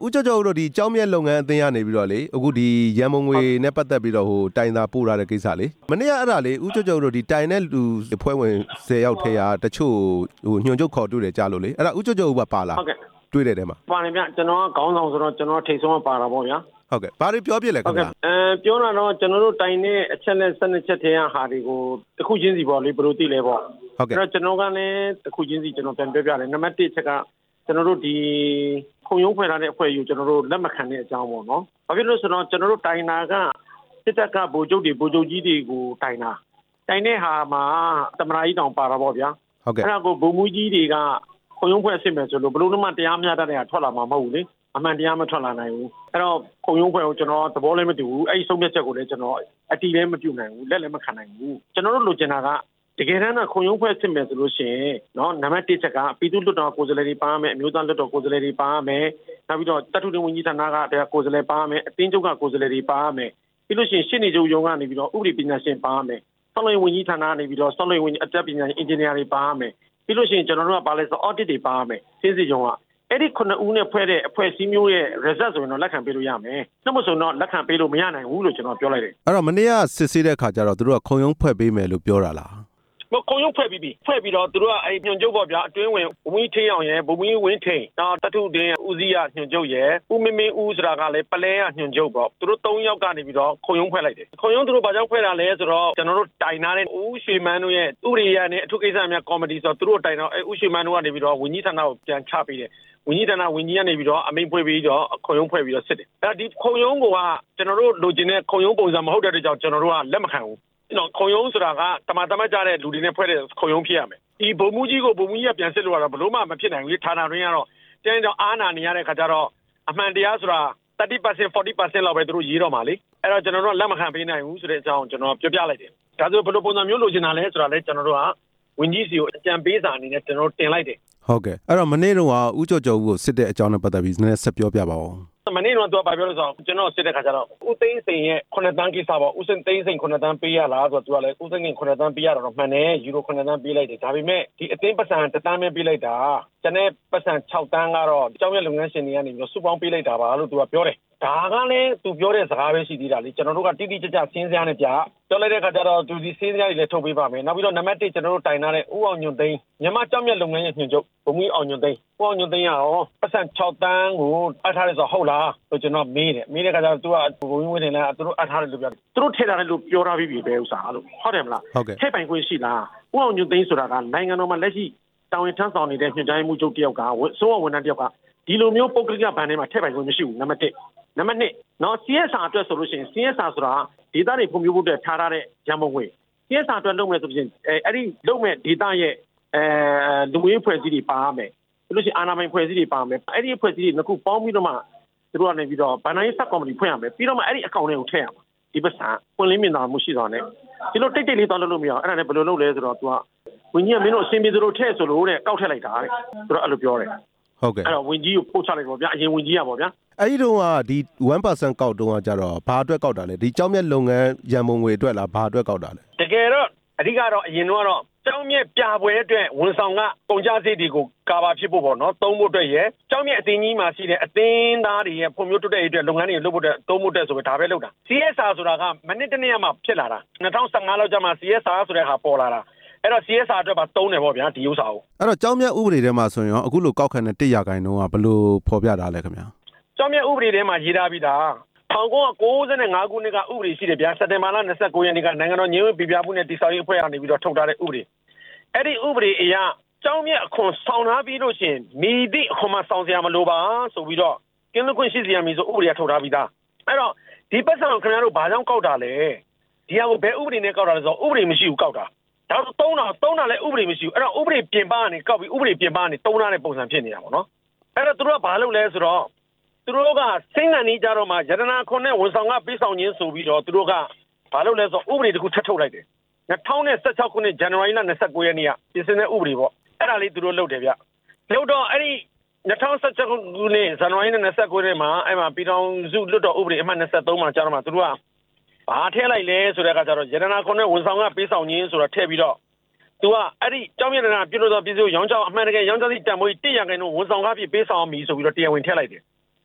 ဦးကျော်တို့ဒီကျောင်းမြတ်လုပ်ငန်းအသင်းကနေပြီးတော့လေအခုဒီရန်ပုံငွေနဲ့ပတ်သက်ပြီးတော့ဟိုတိုင်သာပို့ရတဲ့ကိစ္စလေမနေ့ကအဲ့ဒါလေဦးကျော်တို့ဒီတိုင်တဲ့လူဖွဲ့ဝင်10ယောက်ထဲကတချို့ဟိုညွှန်ချုပ်ခေါ်တွေ့တယ်ကြားလို့လေအဲ့ဒါဦးကျော်ပါလားတွေ့တဲ့ထဲမှာပါတယ်ဗျကျွန်တော်ကခေါင်းဆောင်ဆိုတော့ကျွန်တော်ထိတ်ဆုံးပါတာပေါ့ဗျာဟုတ်ကဲ့ဘာတွေပြောပြလဲခင်ဗျာပြောတာတော့ကျွန်တော်တို့တိုင်တဲ့အချက်နဲ့12ချက်ထဲကဟာတွေကိုတစ်ခုချင်းစီပေါ့လေဘယ်လိုသိလဲပေါ့ဟုတ်ကဲ့အဲ့တော့ကျွန်တော်ကလည်းတစ်ခုချင်းစီကျွန်တော်ပြန်ပြောပြတယ်နံပါတ်1ချက်ကကျွန်တော်တို့ဒီခုံရုံးဖွဲ့ထားတဲ့အဖွဲ့ယူကျွန်တော်တို့လက်မခံတဲ့အကြောင်းပေါ့နော်ဘာဖြစ်လို့ဆိုတော့ကျွန်တော်တို့တိုင်တာကစစ်တပ်ကဗိုလ်ချုပ်ကြီးတွေကိုတိုင်တဲ့ဟာမှာတမနာကြီးတောင်ပါတာပေါ့ဗျာဟုတ်ကဲ့အဲ့ဒါကိုဗိုလ်မှူးကြီးတွေကခုံရုံးဖွဲ့စစ်မယ်ဆိုလို့ဘယ်လိုမှတရားမျှတတဲ့ဟာထွက်လာမှာမဟုတ်ဘူးလေအမှန်တရားမထွက်လာနိုင်ဘူးအဲ့တော့ခုံရုံးဖွဲ့ကိုကျွန်တော်သဘောလည်းမတူဘူးအဲ့ဒီဆုံးဖြတ်ချက်ကိုလည်းကျွန်တော်အတီးလည်းမပြုတ်နိုင်ဘူးလက်လည်းမခံနိုင်ဘူးကျွန်တော်တို့လိုချင်တာကတကယ်တမ်းကခုံရုံးဖွဲ့စစ်မယ်ဆိုလို့ရှိရင်နော်နံပါတ်1ချက်ကပြည်သူ့လွှတ်တော်ကိုယ်စားလှယ်တွေပါမယ်အမျိုးသားလွှတ်တော်ကိုယ်စားလှယ်တွေပါမယ်နောက်ပြီးတော့တပ်ထုတင်ဝန်ကြီးဌာနကကိုယ်စားလှယ်ပါမယ်အတင်းချုပ်ကကိုယ်စားလှယ်တွေပါမယ်ပြီးလို့ရှိရင်ရှင်းနေချုပ်ရုံးကနေပြီးတော့ဥပဒေပညာရှင်ပါမယ်ဆောက်လုပ်ရေးဝန်ကြီးဌာနကနေပြီးတော့ဆောက်လုပ်ရေးဝန်ကြီးအတတ်ပညာရှင်အင်ဂျင်နီယာတွေပါမယ်ပြီးလို့ရှိရင်ကျွန်တော်တို့ကပါလဲဆို audit တွေပါမယ်စင်းစီရုံးကအဲ့ဒီ9ဦးနဲ့ဖွဲ့တဲ့အဖွဲ့အစည်းမျိုးရဲ့ result ဆိုရင်တော့လက်ခံပေးလို့ရမယ်။နှုတ်မဆိုတော့လက်ခံပေးလို့မရနိုင်ဘူးလို့ကျွန်တော်ပြောလိုက်တယ်။အဲ့တော့မနေ့ကစစ်ဆေးတဲ့ခါကျတော့သူတို့ကခုံရုံးဖွဲ့ပေးမယ်လို့ပြောတာလား။ခုံရုံးဖွဲ့ပြီးတော့သူတို့ကအဲ့ညွှန်ချုပ်ပေါ့ဗျာအတွင်းဝင်ဝင်းထင်းအောင်ရဲ့ဗိုလ်မှူးဝင်းထင်းနောက်တထုတင်ဦးစီးရညွှန်ချုပ်ရဲ့ဦးမင်းဦးဆိုတာကလည်းပလဲရညွှန်ချုပ်ပေါ့သူတို့3ယောက်ကနေပြီးတော့ခုံရုံးဖွဲ့လိုက်တယ်။ခုံရုံးသူတို့ဘာကြောင့်ဖွဲ့တာလဲဆိုတော့ကျွန်တော်တို့တိုင်ထားတဲ့ဦးရွှေမန်းတို့ရဲ့ဥပဒေရနဲ့အထူးကိစ္စများကော်မတီဆိုတော့သူတို့တိုင်တော့ဦးရွှေမန်းတို့ကနေပြီးတော့ဝန်ကြီးဌာနကိုပြန်ချပေးတယ်။ဝန်ကြီးဌာနဝန်ကြီးကနေပြီးတော့အမိန့်ဖွဲ့ပြီးတော့ခုံရုံးဖွဲ့ပြီးတော့စစ်တယ်။အဲဒီခုံရုံးကကျွန်တော်တို့လိုချင်တဲ့ခုံရုံးပုံစံမဟုတ်တဲ့အတွက်ကြောင့်ကျွန်တော်တို့ကလက်မခံဘူး။နော်ခုံရုံးဆိုတာကတမကြတဲ့လူတွေနဲ့ဖွဲ့တဲ့ခုံရုံးဖြစ်ရမယ်။ဒီဗိုလ်မှူးကြီးကပြန်စစ်လို့ရတော့ဘလို့မှမဖြစ်နိုင်ဘူး။ဌာနတွင်းကတော့တင်းကြောင်အားနာနေရတဲ့ခါကျတော့အမှန်တရားဆိုတာ30% 40% လောက်ပဲသူတို့ရေးတော့မှာလေ။အဲ့တော့ကျွန်တော်တို့ကလက်မခံပေးနိုင်ဘူးဆိုတဲ့အကြောင်းကျွန်တော်ပြောပြလိုက်တယ်။ဒါဆိုဘယ်လိုပုံစံမျိုးလိုချင်တာလဲဆိုတာလဲကျွန်တော်တို့ကဝန်ကြီးစီကိုအကြံပေးစာအနေနဲ့ကျွန်တော်တင်လိုက်တယ်ဟုတ်ကဲ့အဲ့တော့မနေ့တုန်းကဦးကျော်ကိုစစ်တဲ့အကြောင်းနဲ့ပတ်သက်ပြီးနည်းနည်းဆက်ပြောပြပါဦးမနေ့တုန်းကသူကပြောလို့ဆိုတော့ကျွန်တော်စစ်တဲ့ခါကျတော့ဦးသိန်းစိန်ရဲ့9တန်းကိစ္စပေါ့ဦးသိန်းစိန်9တန်းပေးရလားဆိုတော့သူကလည်းဦးသိန်းစိန်9တန်းပေးရတော့မှန်တယ်ယူရို9တန်းပေးလိုက်တယ်ဒါပေမဲ့ဒီအသိန်းပတ်စံ1တန်းပဲပေးလိုက်တာကျန်တဲ့ပတ်စံ6တန်းကတော့ကျောင်းရဲ့လုပ်ငန်းရှင်တွေကနေပြီးစုပေါင်းပေးလိုက်တာပါလို့သူကပြောတယ်ဒါကလည်းသူပြောတဲ့စကားပဲရှိသေးတာလေကျွန်တော်တို့ကတိတိကျကျစင်းစရာနဲ့ပြပြောလိုက်တဲ့ခါကျတော့သူဒီစင်းစရာတွေလည်းထုတ်ပေးပါမယ်နောက်ပြီးတော့နံပါတ်1ကျွန်တော်တို့တိုင်ထားတဲ့ဦးအောင်ညွန့်သိန်းမြန်မာကျောင်းမြတ်လုပ်ငန်းရဲ့ညွှန်ချုပ်ဘုံမီအောင်ညွန့်သိန်းဦးအောင်ညွန့်သိန်းရောပတ်စံ6တန်းကိုအပ်ထားတယ်ဆိုဟုတ်လားလို့ကျွန်တော်မေးတဲ့ခါကျတော့သူကဘုံမီဝင်နေလားသူတို့အပ်ထားတယ်လို့ပြောတယ်သူတို့ထည့်ထားတယ်လို့ပြောထားပြီးပြီပဲဥစားလို့ဟုတ်တယ်မလားထည့်ပိုင်ခွင့်ရှိလားဦးအောင်ညွန့်သိန်းဆိုတာကနိုင်ငံတော်မှာလက်ရှိတာဝန်ထမ်းဆောင်နေတဲ့ညွှန်ကြားမှုချုပ်တယောက်ကစိုးဝဝန်ထမ်းတယောက်ကဒီလိုမျိုးပုဂ္ဂလိကဘဏ်ထဲမှာထည့်ပိုင်ခွင့်မရှိဘူးနံပါတ်1နံပါတ်2နော် CSR အတွက်ဆိုလို့ရှိရင် CSR ဆိုတာဒေတာတွေဖွံ့ဖြိုးဖို့အတွက်ထားထားတဲ့ရန်ပုံငွေ CSR အတွက်လုပ်မယ်ဆိုရင်အဲ့ဒီလုပ်မဲ့ဒေတာရဲ့လူမှုရေးဖွဲ့စည်းတွေပါမယ်ပြီးလို့ရှိရင်အာဏာပိုင်ဖွဲ့စည်းတွေပါမယ်အဲ့ဒီဖွဲ့စည်းတွေနှစ်ခုပေါင်းပြီးတော့မှသူတို့ကနေပြီးတော့ဘဏ္ဍာရေးဆက်ကော်မတီဖွဲ့ရမယ်ပြီးတော့မှအဲ့ဒီအကောင့်တွေကိုထည့်ရမှာဒီပတ်စံပွင့်လင်းမြင်သာမှုရှိသွားတယ်ဒီလိုတိတ်လေးသွားလို့မရအောင်အဲ့ဒါနဲ့ဘယ်လိုလုပ်လဲဆိုတော့သူကဝင်းကြီးကမင်းတို့အစင်ပြေသလိုထည့်ဆိုလို့တဲ့ကောက်ထည့်လိုက်တာတဲ့သူတို့အဲ့လိုပြောတယ်ဟုတ်ကဲ့အဲ့တော့ဝင်ကြီးကိုပို့ချလိုက်ပါဗျာအရင်ဝင်ကြီးရပါဗျာအဲ့ဒီတော့ကဒီ 1% ကောက်တုံးကကြတော့ဘာအတွက်ကောက်တာလဲဒီကျောင်းမြတ်လုပ်ငန်းရန်ပုံငွေအတွက်လားဘာအတွက်ကောက်တာလဲတကယ်တော့အဓိကတော့အရင်တော့ကျောင်းမြတ်ပြပွဲအတွက်ဝန်ဆောင်ကကုန်ကြစိတ်တွေကိုကာဗာဖြစ်ဖို့ပေါ့နော်သုံးဖို့အတွက်ရယ်ကျောင်းမြတ်အသင်းကြီးမှာရှိတဲ့အသင်းသားတွေရဲ့ဖွံ့ဖြိုးတိုးတက်ရေးအတွက်လုပ်ငန်းတွေလုပ်ဖို့အတွက်သုံးဖို့အတွက်ဆိုပြီးဒါပဲလုပ်တာ CSR ဆိုတာကမနစ်တနေ့မှဖြစ်လာတာ2015လောက်ကျမှ CSR ဆိုတဲ့ဟာပေါ်လာတာအဲ့တော့ CSR အတွက်ပါသုံးတယ်ပေါ့ဗျာဒီဥစ္စာကိုအဲ့တော့ကျောင်းမြတ်ဥပဒေထဲမှာဆိုရင်အခုလိုကောက်ခံတဲ့1%ကဘယ်လိုဖော်ပြတာလဲခင်ဗျာကျောင်းမြတ်ဥပဒေထဲမှာရေးထားပြီးသား1995ခုနှစ်ကဥပဒေရှိတယ်ဗျာစက်တင်ဘာလ29ရက်နေ့ကနိုင်ငံတော်ညွှန်ပြပြမှုနဲ့တည်ဆောက်ရေးအဖွဲ့ကနေပြီးတော့ထုတ်ထားတဲ့ဥပဒေအဲ့ဒီဥပဒေအရကျောင်းမြတ်အခွန်ဆောင်ထားပြီးလို့ရှိရင်မိသည့်အခွန်မှဆောင်စရာမလိုပါဆိုပြီးတော့ကင်းလွတ်ခွင့်ရှိစရာမလိုဆိုဥပဒေကထုတ်ထားပြီးသားအဲ့တော့ဒီပတ်စံကိုခင်ဗျားတို့ဘာကြောင့်ကောက်တာလဲဒီဟာကိုဘယ်ဥပဒေနဲ့ကောက်တာလဲဆိုတော့ဥပဒေမရှိဘူးကောက်တာဒါဆိုသုံးတာလည်းဥပဒေမရှိဘူးအဲ့တော့ဥပဒေပြင်ပကနေကောက်ပြီးဥပဒေပြင်ပကနေသုံးထားတဲ့ပုံစံဖြစ်နေတာပေါ့နော်အဲ့တော့သူတို့ကဘာလုပ်လဲဆိုတော့သူတို့ကစိတ်ငန်နေကြတော့မှရတနာခွန်နဲ့ဝန်ဆောင်ကပေးဆောင်ခြင်းဆိုပြီးတော့သူတို့ကဘာလုပ်လဲဆိုတော့ဥပဒေတစ်ခုထပ်ထုတ်လိုက်တယ်2016ခုနှစ်ဇန်နဝါရီလ29ရက်နေ့ကပြင်ဆင်တဲ့ဥပဒေပေါ့အဲ့ဒါလေးသူတို့လုပ်တယ်ဗျလုပ်တော့အဲ့ဒီ2016ခုနှစ်ဇန်နဝါရီလ29ရက်မှာအဲ့မှာပြည်ထောင်စုလွှတ်တော်ဥပဒေအမှတ်23မှာကြာတော့မှသူတို့ကဘာထည့်လိုက်လဲဆိုတဲ့အခါကျတော့ရတနာခွန်နဲ့ဝန်ဆောင်ကပေးဆောင်ခြင်းဆိုတော့ထည့်ပြီးတော့သူကအဲ့ဒီကျောင်းမြတ်နာပြုလို့တော့ပြည်သူရောင်းချောင်းအမှန်တကယ်ရောင်းချောင်းစီတန်ဖိုး1%ဝန်ဆောင်ကားပြပေးဆောင်ပြီဆိုပြီးတော့တရားဝင်ထည့်လိုက်တယ်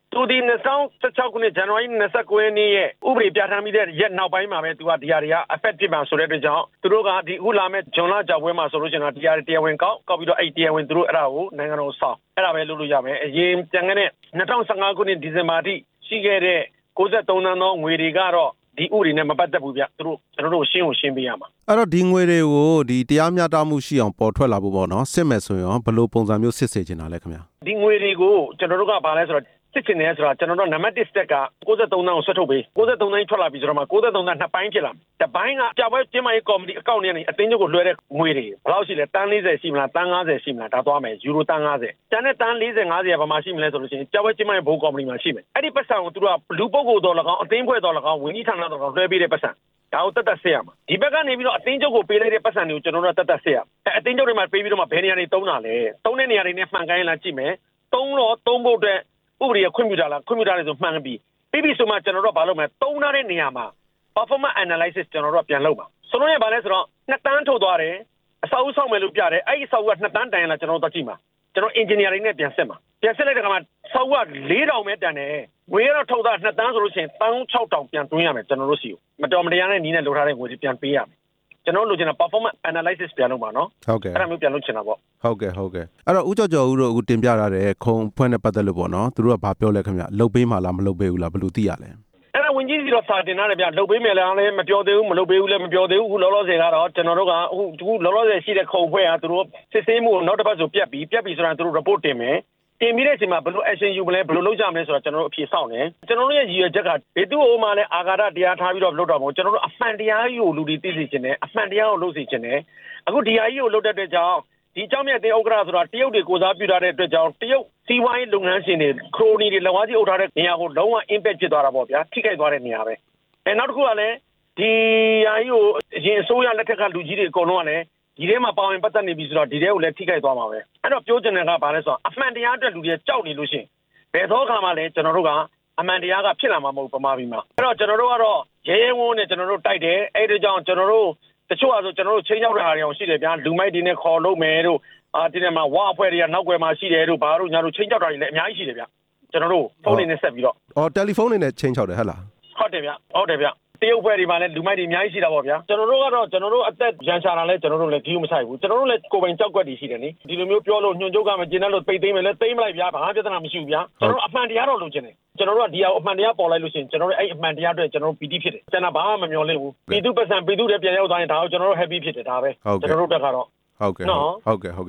သူဒီ2016ခုနှစ်ဇန်နဝါရီ29ရက်နေ့ရဲ့ဥပဒေပြဋ္ဌာန်းပြီးတဲ့ရက်နောက်ပိုင်းမှာပဲသူကဒီဟာတွေက effective ပါဆိုတဲ့အတွက်ကြောင့်သူတို့ကဒီအခုလာမဲ့ဂျွန်လာကြောက်ပွဲမှာဆိုလို့ရှိရင်ဒီဟာတွေတရားဝင်ကောက်ပြီးတော့အဲ့တရားဝင်သူတို့အဲ့ဒါကိုနိုင်ငံတော်ဆောင်အဲ့ဒါပဲလုပ်လို့ရမယ်အရင်ပြန်ခဲ့တဲ့2015ခုနှစ်ဒီဇင်ဘာထိရှိခဲ့တဲ့63သန်းသောငွေတွေကတော့ဒီဥပဒေနဲ့မပတ်သက်ဘူးဗျသူတို့ကျွန်တော်တို့ရှင်းပေးရမှာအဲ့တော့ဒီငွေတွေကိုဒီတရားမျှတမှုရှိအောင်ပေါ်ထွက်လာဖို့ပေါ့နော်စစ်မဲ့ဆိုရင်ဘယ်လိုပုံစံမျိုးစစ်ဆေးချင်တာလဲခင်ဗျာဒီငွေတွေကိုကျွန်တော်တို့ကဘာလဲဆိုတော့စစ်ချင်တယ်ဆိုတာကျွန်တော်တို့နံပါတ်1 step က63သန်းကိုဆွတ်ထုတ်ပေး63သန်းထွက်လာပြီဆိုတော့မှ63သန်းနှစ်ပိုင်းဖြစ်လာမယ်တစ်ပိုင်းကကြာပွဲကျင်းမရေးကော်မတီအကောင့်ထဲကနေအသိန်းချုပ်ကိုလွှဲတဲ့ငွေတွေဘယ်လောက်ရှိလဲတန်း40ရှိမလားတန်း50ရှိမလားဒါသွားမယ်ယူရိုတန်း50တန်းနဲ့တန်း40 50ကဘာမှရှိမလဲဆိုလို့ရှိရင်ကြာပွဲကျင်းမရေးဘိုးကော်မတီမှာရှိမယ်အဲ့ဒီပတ်စံကိုသူတို့ကလူပုဂ္ဂိုလ်တော်၎င်းအသိန်းဖွဲ့တော်၎င်းဝန်ကြီးဌာနတော်၎င်းလွှဲပေးတဲ့ပတ်စံဒါကိုတက်ဆက်ရမှာဒီဘက်ကနေပြီးတော့အသိန်းချုပ်ကိုပေးလိုက်တဲ့ပတ်စံတွေကိုကျွန်တော်တို့တက်ဆက်ရအသိန်းချုပ်တွေမှာပေးပြီးတော့မှဘယ်နေရာတွေတုံးတာလဲတုံးတဲ့နေရာတွေနဲ့မှန်ကိုင်းလာကြည့်မယ်တုံးဖို့အတွက်ဥပဒေခွင့်ပြုတာလားခွင့်ပြုတာလေဆိုမှန်ပြီးပြီးဆိုမှကျွန်တော်တို့ဘာလုပ်မလဲတုံးထားတဲ့နေရာမှာ performance analysis ကျွန်တော်တို့ပြန်လုပ်ပါဆိုလို့ရဘာလဲဆိုတော့2တန်းထုတ်သွားတယ်အဆောက်အဦဆောက်မယ်လို့ပြတယ်အဲ့ဒီဆောက်အဦက2တန်းတန်ရလားကျွန်တော်တို့ကြည့်မှာကျွန်တော် engineer တွေနဲ့ပြန်ဆက်မှာပြန်ဆက်လိုက်တဲ့ခါမှာဆောက်အဦက4000ပဲတန်တယ်ငွေကတော့ထုတ်တာ2တန်းဆိုလို့ရှိရင်16000ပြန်သွင်းရမယ်ကျွန်တော်တို့စီကိုမတော်မတရားနဲ့နီးနဲ့လိုထားတဲ့ငွေတွေပြန်ပေးရမယ်ကျွန်တော်လိုချင်တာ performance analysis ပြန်လုပ်ပါနော်ဟုတ်ကဲ့အဲ့ဒါမျိုးပြန်လုပ်ချင်တာပေါ့ဟုတ်ကဲ့အဲ့တော့ဦးကျော်ဦးတို့အခုတင်ပြရတဲ့ခုံဖွင့်နဲ့ပတ်သက်လို့ပေါ့နော်သူတို့ကဘာပြောလဲခင်ဗျလုတ်ပေးမှလားမလုတ်ပေးဘူးလားဘယ်လိုသိရလဲအဲ့ဒါဝင်ကြီးစီတော့စာတင်ထားတယ်ဗျလုတ်ပေးမယ်လားလည်းမပြောသေးဘူးမလုတ်ပေးဘူးလည်းမပြောသေးဘူးအခုလောလောဆယ်ကတော့ကျွန်တော်တို့ကအခုလောလောဆယ်ရှိတဲ့ခုံဖွဲ့ကသူတို့စစ်ဆေးမှုနောက်တစ်ပတ်ဆိုပြတ်ပြီးဆိုတာသူတို့ report တင်မယ်တင်ပြီးတဲ့အချိန်မှာဘယ်လို action ယူမလဲဘယ်လိုလုပ်ကြမလဲဆိုတာကျွန်တော်တို့အဖြေစောင့်တယ်ကျွန်တော်တို့ရဲ့ရည်ရွယ်ချက်ကဘယ်သူ့ဟိုမှလည်းအာဃာတတရားထားပြီးတော့လုပ်တော့မဟုတ်ကျွန်တော်တို့အမှန်တရားကြီးကိုလူတွေသိစေချင်တယ်အမှန်တရားကိုလုပ်စေချင်တယ်အခုဒီဟာကြီးကိုလုပ်တဲ့အတွက်ကြောင့်ဒီเจ้าမြတ်တဲ့ဥက္ကဋ္ဌဆိုတာတရုတ်တွေကိုစားပြုထားတဲ့အတွက်ကြောင့်တရုတ်စီးပွားရေးလုပ်ငန်းရှင်တွေခရိုနီတွေလက်ဝါးကြီးအုပ်ထားတဲ့နေရာကိုလုံးဝ impact ဖြစ်သွားတာပေါ့ဗျာထိခိုက်သွားတဲ့နေရာပဲနောက်တစ်ခုကလည်းဒီဟာကြီးကိုအရင်အစိုးရလက်ထက်ကလူကြီးတွေအကုန်လုံးကလည်းဒီထဲမှာပါဝင်ပတ်သက်နေပြီဆိုတော့ဒီထဲကိုလည်းထိခိုက်သွားမှာပဲအဲ့တော့ပြောချင်တဲ့ကဘာလဲဆိုတော့အမှန်တရားအတွက်လူတွေကြောက်နေလို့ရှိရင်ဘယ်သောအခါမှလည်းကျွန်တော်တို့ကအမှန်တရားကဖြစ်လာမှာမဟုတ်ပမာပြီးမှာအဲ့တော့ကျွန်တော်တို့ကတော့ရဲဝန်းနဲ့ကျွန်တော်တို့တိုက်တယ်အဲ့ဒီကြောင့်ကျွန်တော်တို့တချို့အဆိုကျွန်တော်တို့ချင်းရောက်တဲ့ဟာတွေအောင်ရှိတယ်ဗျာလူမိုက်တွေနဲ့ခေါ်လို့မယ်တို့ဒီထဲမှာဝါအဖွဲ့တွေကနောက်ွယ်မှာရှိတယ်တို့ဘာတို့ညာတို့ချင်းရောက်တာတွေလည်းအများကြီးရှိတယ်ဗျာကျွန်တော်တို့ဖုန်းတွေနဲ့ဆက်ပြီးတော့တယ်လီဖုန်းတွေနဲ့ချင်းချောက်တယ်ဟဲ့လားဟုတ်တယ်ဗျတရုတ်ဖွဲ့တွေမှာလည်းလူမိုက်တွေအများကြီးရှိတာပေါ့ဗျာကျွန်တော်တို့ကတော့ကျွန်တော်တို့အသက်ရန်ရှာတာလဲကျွန်တော်တို့လည်းဂီးမဆိုင်ဘူးကျွန်တော်တို့လည်းကိုယ်ပိုင်ကြောက်ကွက်တွေရှိတယ်နိဒီလိုမျိုးပြောလို့ညွှန်ချုပ်ကမကျင်းတဲ့လို့ပိတ်သိမ်းမယ်လဲသိမ်းမလိုက်ဗျာဘာပြဿနာမရှိဘူးဗျာကျွန်တော်တို့အမှန်တရားတော့လုပ်ချင်တယ်ကျွန်တော်တို့ကဒီဟာအမှန်တရားပေါ်လိုက်လို့ရှိရင်ကျွန်တော်တို့အဲ့အမှန်တရားအတွက်ကျွန်တော်တို့ပီတိဖြစ်တယ်ကျွန်တော်ဘာမှမမျှော်လင့်ဘူးပီတုပတ်စံပီတုတွေပြန်ရောက်သွားရင်ဒါကိုကျွန်တော်တို့ happy ဖြစ်တယ်ဒါပဲကျွန်တော်တို့တက်ကတော့ဟုတ်ကဲ့